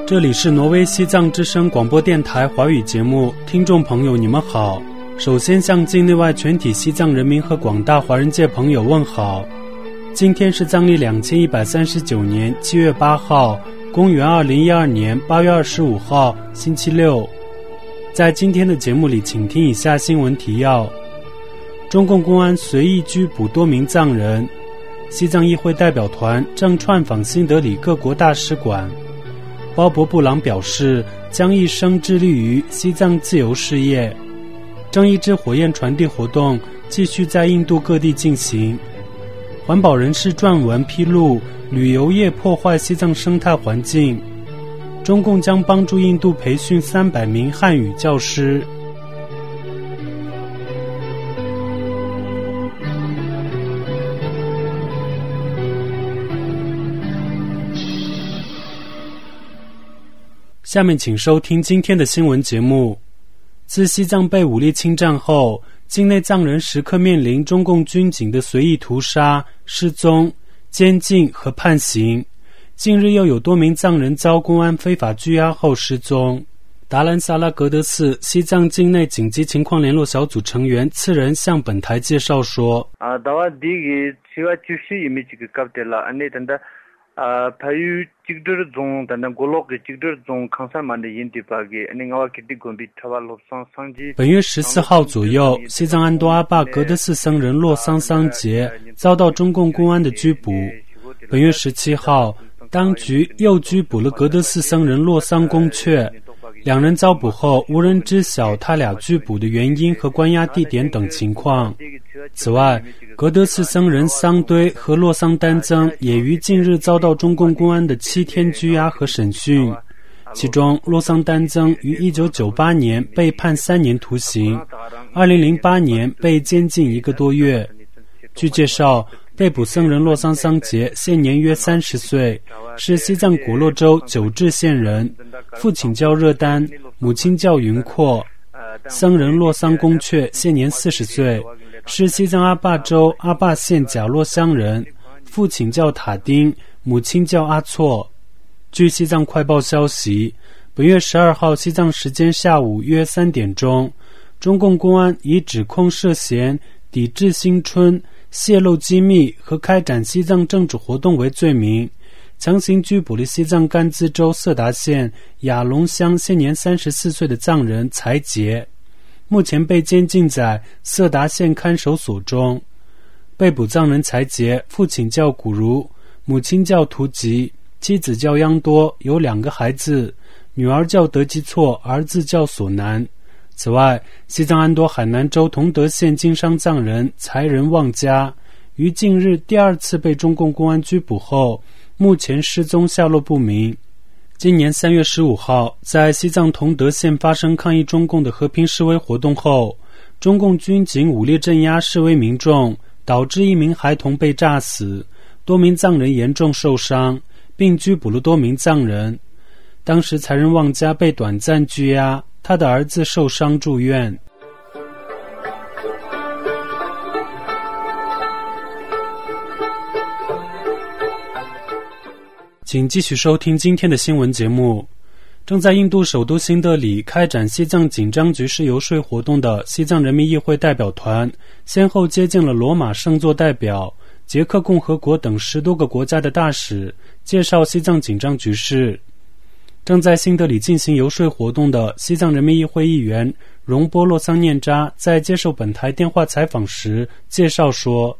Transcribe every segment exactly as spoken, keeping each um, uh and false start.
这里是挪威西藏之声广播电台华语节目，听众朋友你们好。首先向境内外全体西藏人民和广大华人界朋友问好。今天是藏历两千一百三十九年七月八号，公元二零一二年八月二十五号，星期六。在今天的节目里，请听以下新闻提要：中共公安随意拘捕多名藏人，西藏议会代表团正串访新德里各国大使馆。鲍勃·布朗表示，将一生致力于西藏自由事业。正义之火焰传递活动继续在印度各地进行。环保人士撰文披露，旅游业破坏西藏生态环境。中共将帮助印度培训三百名汉语教师。下面请收听今天的新闻节目。自西藏被武力侵占后，境内藏人时刻面临中共军警的随意屠杀、失踪、监禁和判刑。近日又有多名藏人遭公安非法拘押后失踪。达兰萨拉格德寺西藏境内紧急情况联络小组成员次人向本台介绍说，本月十四号左右，西藏安多阿坝格德寺僧人洛桑桑杰遭到中共公安的拘捕。本月十七号，当局又拘捕了格德寺僧人洛桑公确，两人遭捕后无人知晓他俩拘捕的原因和关押地点等情况。此外，格德寺僧人桑堆和洛桑丹增也于近日遭到中共公安的七天拘押和审讯。其中，洛桑丹增于一九九八年被判三年徒刑，二零零八年被监禁一个多月。据介绍，被捕僧人洛桑桑杰现年约三十岁，是西藏果洛州九治县人，父亲叫热丹，母亲叫云阔。僧人洛桑公确现年四十岁，是西藏阿坝州阿坝县贾洛乡人，父亲叫塔丁，母亲叫阿措。据西藏快报消息，本月十二号西藏时间下午约三点钟，中共公安以指控涉嫌抵制新春、泄露机密和开展西藏政治活动为罪名，强行拘捕了西藏甘孜州色达县雅龙乡现年三十四岁的藏人才杰，目前被监禁在色达县看守所中。被捕藏人才杰父亲叫古如，母亲叫图吉，妻子叫央多，有两个孩子，女儿叫德基措，儿子叫索南。此外，西藏安多海南州同德县经商藏人才人旺家于近日第二次被中共公安拘捕后，目前失踪下落不明。今年三月十五号，在西藏同德县发生抗议中共的和平示威活动后，中共军警武力镇压示威民众，导致一名孩童被炸死，多名藏人严重受伤，并拘捕了多名藏人。当时才人旺家被短暂拘押，他的儿子受伤住院。请继续收听今天的新闻节目。正在印度首都新德里开展西藏紧张局势游说活动的西藏人民议会代表团，先后接见了罗马圣座代表、捷克共和国等十多个国家的大使，介绍西藏紧张局势。正在新德里进行游说活动的西藏人民议会议员荣波洛桑念扎在接受本台电话采访时介绍说，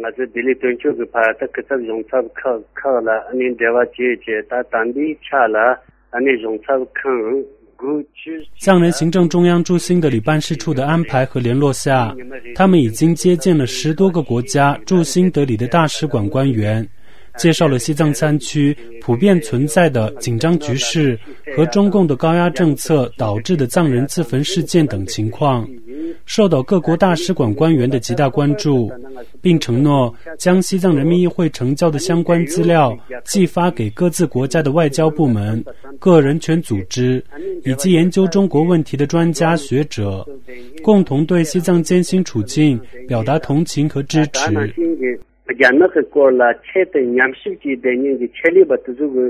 藏人行政中央驻新德里办事处的安排和联络下，他们已经接见了十多个国家驻新德里的大使馆官员，介绍了西藏山区普遍存在的紧张局势和中共的高压政策导致的藏人自焚事件等情况，受到各国大使馆官员的极大关注，并承诺将西藏人民议会呈交的相关资料寄发给各自国家的外交部门、个人权组织以及研究中国问题的专家学者，共同对西藏艰辛处境表达同情和支持。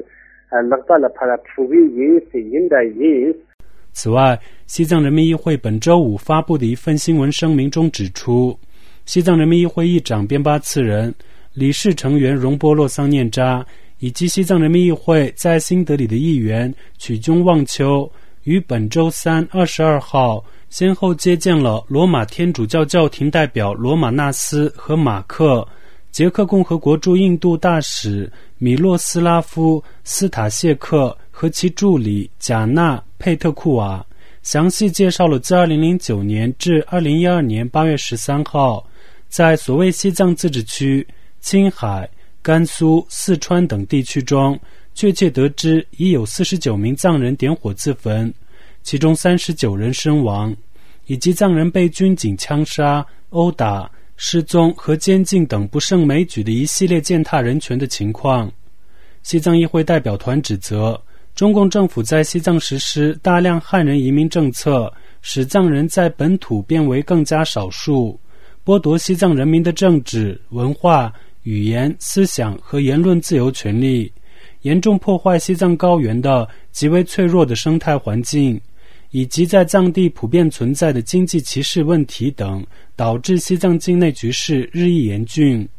此外，西藏人民议会本周五发布的一份新闻声明中指出，西藏人民议会议长边巴次仁、理事成员荣波洛桑念扎以及西藏人民议会在新德里的议员曲宗旺秋于本周三二十二号先后接见了罗马天主教教廷代表罗马纳斯和马克、捷克共和国驻印度大使米洛斯拉夫·斯塔谢克和其助理贾纳·佩特库瓦，详细介绍了自二零零九年至二零一二年八月十三号在所谓西藏自治区、青海、甘肃、四川等地区中，确切得知已有四十九名藏人点火自焚，其中三十九人身亡，以及藏人被军警枪杀、殴打、失踪和监禁等不胜枚举的一系列践踏人权的情况。西藏议会代表团指责中共政府在西藏实施大量汉人移民政策，使藏人在本土变为更加少数，剥夺西藏人民的政治、文化、语言、思想和言论自由权利，严重破坏西藏高原的极为脆弱的生态环境，以及在藏地普遍存在的经济歧视问题等，导致西藏境内局势日益严峻。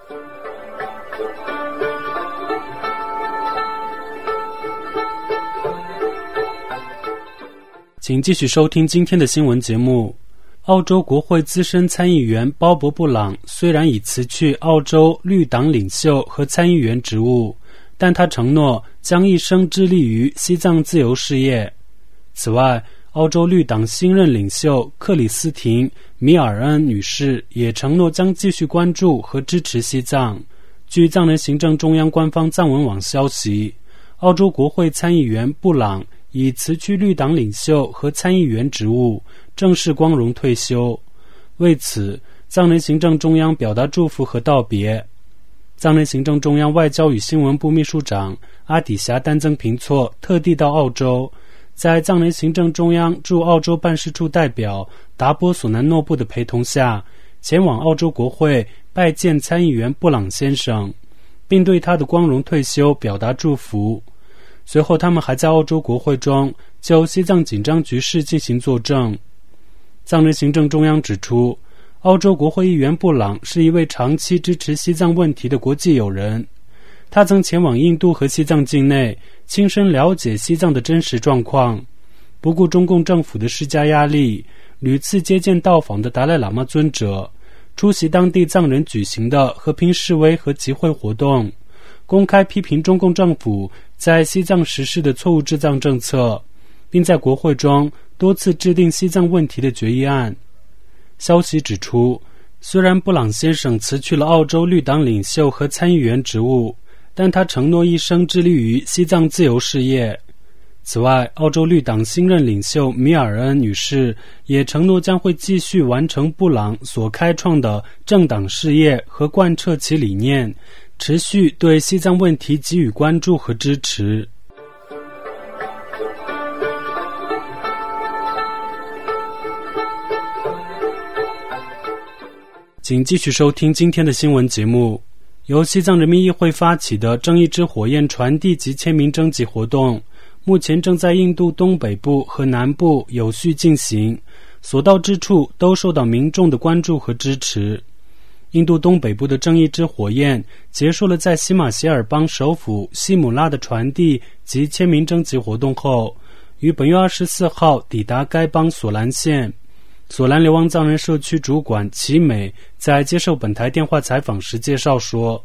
请继续收听今天的新闻节目。澳洲国会资深参议员鲍勃·布朗虽然已辞去澳洲绿党领袖和参议员职务，但他承诺将一生致力于西藏自由事业。此外，澳洲绿党新任领袖克里斯汀·米尔恩女士也承诺将继续关注和支持西藏。据藏人行政中央官方藏文网消息，澳洲国会参议员布朗已辞去绿党领袖和参议员职务，正式光荣退休。为此，藏人行政中央表达祝福和道别。藏人行政中央外交与新闻部秘书长阿底峡丹增平措特地到澳洲，在藏人行政中央驻澳洲办事处代表达波索南诺布的陪同下，前往澳洲国会拜见参议员布朗先生，并对他的光荣退休表达祝福。随后他们还在澳洲国会中就西藏紧张局势进行作证。藏人行政中央指出，澳洲国会议员布朗是一位长期支持西藏问题的国际友人，他曾前往印度和西藏境内亲身了解西藏的真实状况，不顾中共政府的施加压力，屡次接见到访的达赖喇嘛尊者，出席当地藏人举行的和平示威和集会活动，公开批评中共政府在西藏实施的错误治藏政策，并在国会中多次制定西藏问题的决议案。消息指出，虽然布朗先生辞去了澳洲绿党领袖和参议员职务，但他承诺一生致力于西藏自由事业。此外，澳洲绿党新任领袖米尔恩女士也承诺将会继续完成布朗所开创的政党事业和贯彻其理念，持续对西藏问题给予关注和支持。请继续收听今天的新闻节目。由西藏人民议会发起的正义之火焰传递及签名征集活动，目前正在印度东北部和南部有序进行，所到之处都受到民众的关注和支持。印度东北部的正义之火焰结束了在喜马偕尔邦首府西姆拉的传递及签名征集活动后，于本月二十四号抵达该邦索兰县。索兰流亡藏人社区主管齐美在接受本台电话采访时介绍说，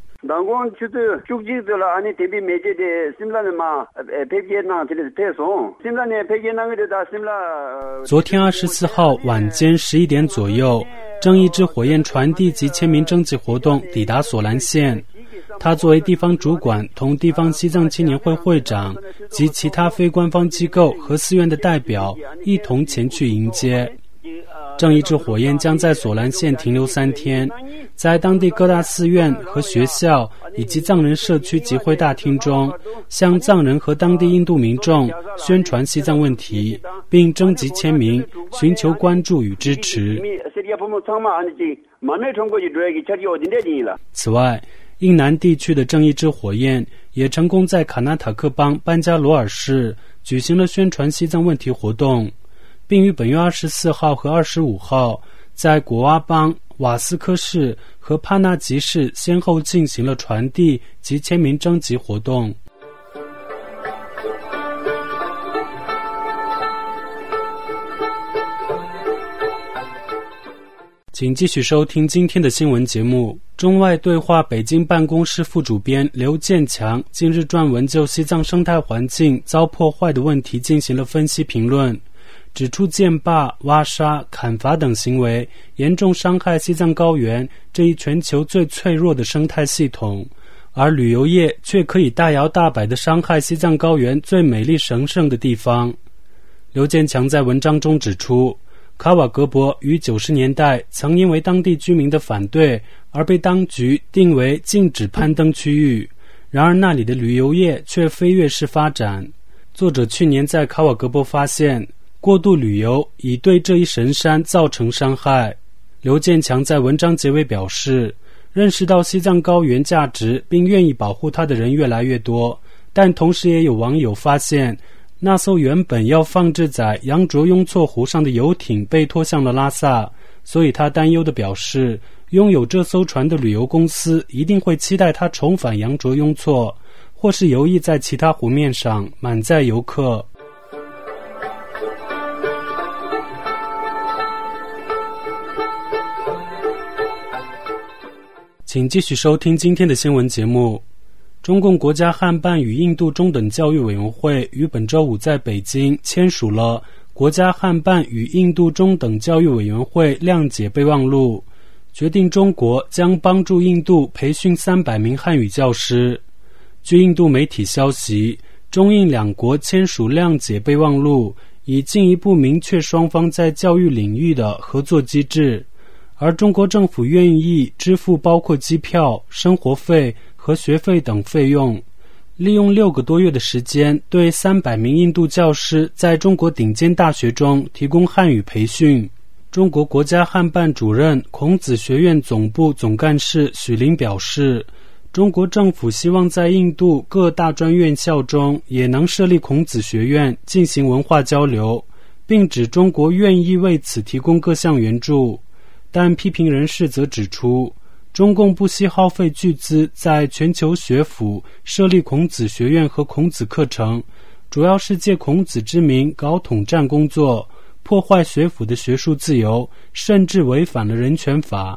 昨天二十四号晚间十一点左右，正义之火焰传递及签名征集活动抵达索兰县。他作为地方主管，同地方西藏青年会会长及其他非官方机构和寺院的代表一同前去迎接。正义之火焰将在索兰县停留三天，在当地各大寺院和学校以及藏人社区集会大厅中，向藏人和当地印度民众宣传西藏问题，并征集签名，寻求关注与支持。此外，印南地区的正义之火焰也成功在卡纳塔克邦班加罗尔市举行了宣传西藏问题活动，并于本月二十四号和二十五号在果挖邦、瓦斯科市和帕纳吉市先后进行了传递及签名征集活动。请继续收听今天的新闻节目。中外对话北京办公室副主编刘建强近日撰文就西藏生态环境遭破坏的问题进行了分析评论，指出建坝、挖沙、砍伐等行为严重伤害西藏高原这一全球最脆弱的生态系统，而旅游业却可以大摇大摆地伤害西藏高原最美丽神圣的地方。刘建强在文章中指出，卡瓦格博于九十年代曾因为当地居民的反对而被当局定为禁止攀登区域，然而那里的旅游业却飞跃式发展。作者去年在卡瓦格博发现，过度旅游已对这一神山造成伤害。刘建强在文章结尾表示，认识到西藏高原价值并愿意保护它的人越来越多，但同时也有网友发现，那艘原本要放置在羊卓雍措湖上的游艇被拖向了拉萨，所以他担忧地表示，拥有这艘船的旅游公司一定会期待它重返羊卓雍措，或是游弋在其他湖面上满载游客。请继续收听今天的新闻节目。中共国家汉办与印度中等教育委员会于本周五在北京签署了国家汉办与印度中等教育委员会谅解备忘录，决定中国将帮助印度培训三百名汉语教师。据印度媒体消息，中印两国签署谅解备忘录，以进一步明确双方在教育领域的合作机制，而中国政府愿意支付包括机票、生活费和学费等费用，利用六个多月的时间，对三百名印度教师在中国顶尖大学中提供汉语培训。中国国家汉办主任、孔子学院总部总干事许林表示，中国政府希望在印度各大专院校中也能设立孔子学院，进行文化交流，并指中国愿意为此提供各项援助。但批评人士则指出，中共不惜耗费巨资在全球学府设立孔子学院和孔子课程，主要是借孔子之名搞统战工作，破坏学府的学术自由，甚至违反了人权法。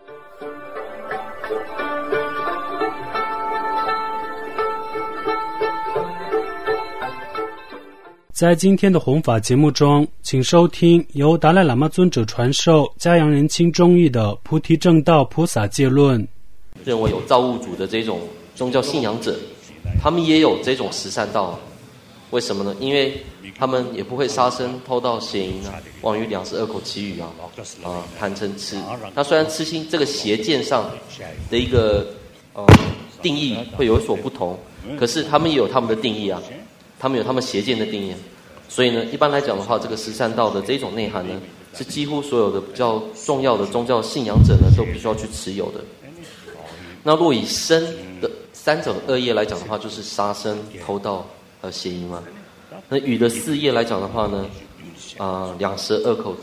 在今天的弘法节目中，请收听由达赖喇嘛尊者传授嘉阳人亲中译的《菩提正道菩萨戒论》。 认为有造物主的这种宗教信仰者，他们也有这种十善道。为什么呢？因为他们也不会杀生、偷盗、邪淫啊、妄语、两舌、恶口、绮语啊、啊贪嗔痴。那虽然痴心这个邪见上的一个呃定义会有所不同，可是他们也有他们的定义啊。他们有他们邪见的定义，所以呢，一般来讲的话，这个十善道的这种内涵呢，是几乎所有的比较重要的宗教信仰者呢，都必须要去持有的。那若以身的三种恶业来讲的话，就是杀生、偷盗和邪淫嘛。那语的四业来讲的话呢，啊、呃，两舌、恶口、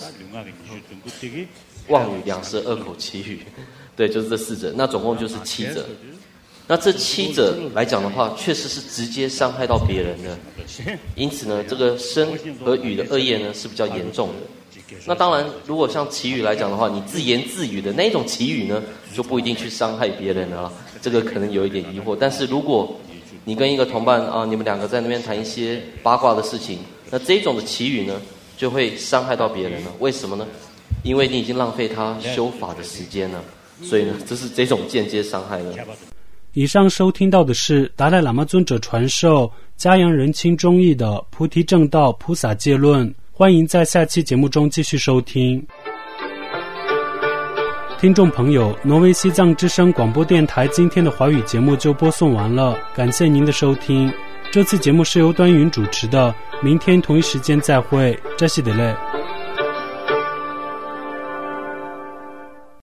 妄语、两舌、恶口、绮语，对，就是这四者。那总共就是七者。那这七者来讲的话，确实是直接伤害到别人的，因此呢，这个身和语的恶业呢是比较严重的。那当然，如果像绮语来讲的话，你自言自语的那种绮语呢，就不一定去伤害别人了，这个可能有一点疑惑。但是如果你跟一个同伴啊，你们两个在那边谈一些八卦的事情，那这种的绮语呢，就会伤害到别人了。为什么呢？因为你已经浪费他修法的时间了，所以呢，这是这种间接伤害了。 以上收听到的是达赖喇嘛尊者传授嘉阳人亲中译的《菩提正道菩萨戒论》，欢迎在下期节目中继续收听。听众朋友，挪威西藏之声广播电台今天的华语节目就播送完了，感谢您的收听。这次节目是由端云主持的，明天同一时间再会，扎西德勒。